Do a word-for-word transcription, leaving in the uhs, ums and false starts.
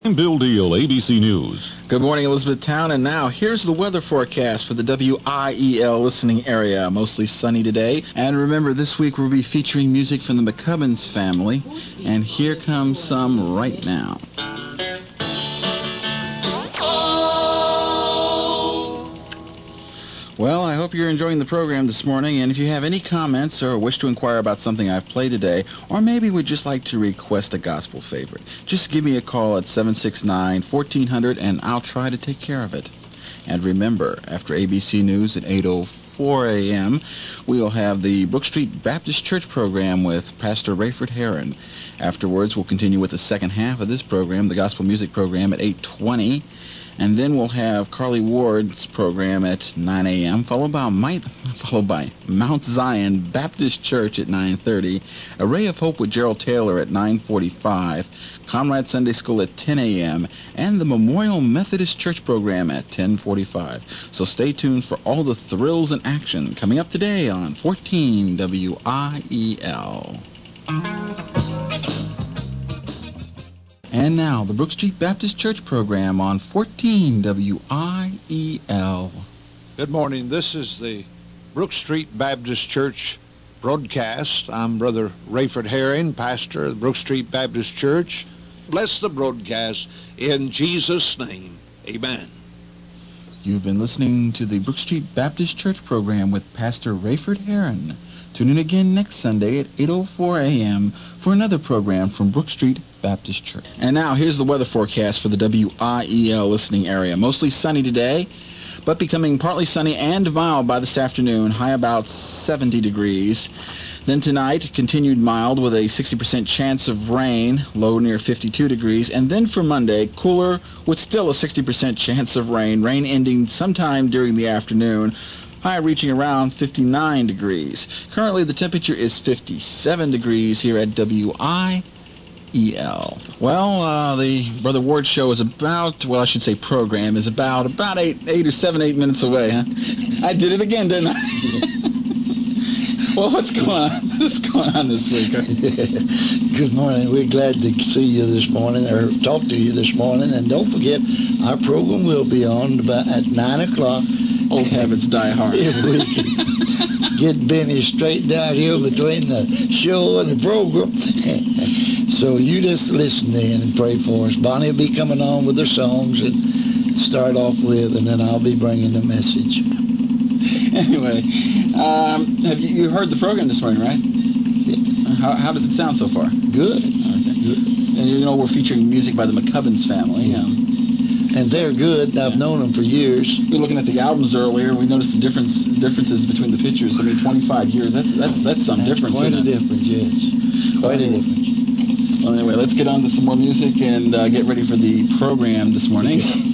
Bill Deal, A B C News. Good morning, Elizabethtown, and now here's the weather forecast for the W I E L listening area. Mostly sunny today, and remember, this week we'll be featuring music from the McCubbins family, and here comes some right now. Well, I hope you're enjoying the program this morning, and if you have any comments or wish to inquire about something I've played today, or maybe would just like to request a gospel favorite, just give me a call at seven six nine, one four zero zero and I'll try to take care of it. And remember, after A B C News at eight oh four a.m., we'll have the Brook Street Baptist Church program with Pastor Rayford Heron. Afterwards, we'll continue with the second half of this program, the gospel music program, at eight twenty. And then we'll have Carly Ward's program at nine a.m., followed by, Mount, followed by Mount Zion Baptist Church at nine thirty, A Ray of Hope with Gerald Taylor at nine forty-five, Conrad Sunday School at ten a.m., and the Memorial Methodist Church program at ten forty-five. So stay tuned for all the thrills and action coming up today on fourteen W I E L. And now, the Brook Street Baptist Church program on fourteen W I E L. Good morning. This is the Brook Street Baptist Church broadcast. I'm Brother Rayford Herring, pastor of the Brook Street Baptist Church. Bless the broadcast in Jesus' name. Amen. You've been listening to the Brook Street Baptist Church program with Pastor Rayford Herring. Tune in again next Sunday at eight oh four a.m. for another program from Brook Street Baptist Church. And now here's the weather forecast for the W I E L listening area. Mostly sunny today, but becoming partly sunny and mild by this afternoon, high about seventy degrees. Then tonight, continued mild with a sixty percent chance of rain, low near fifty-two degrees. And then for Monday, cooler with still a sixty percent chance of rain, rain ending sometime during the afternoon, high reaching around fifty-nine degrees. Currently, the temperature is fifty-seven degrees here at W I E L. Well, uh, the Brother Ward show is about, well, I should say program, is about, about eight, eight or seven, eight minutes away, huh? I did it again, didn't I? Well, what's going on? What's going on this week? Good morning. We're glad to see you this morning, or talk to you this morning. And don't forget, our program will be on about at nine o'clock. Old habits die hard. If we can get Benny straightened out here between the show and the program. So you just listen in and pray for us. Bonnie will be coming on with her songs and start off with, and then I'll be bringing the message. Anyway, um, have you, you heard the program this morning, right? Yeah. How, how does it sound so far? Good. Okay. Good. And you know we're featuring music by the McCubbins family. Yeah. Um, And they're good. I've known them for years. we were looking at the albums earlier. We noticed the difference differences between the pictures. I mean, twenty-five years. That's that's that's some That's difference. Quite a isn't it? difference, yes. Quite a difference. Well, anyway, let's get on to some more music and uh, get ready for the program this morning.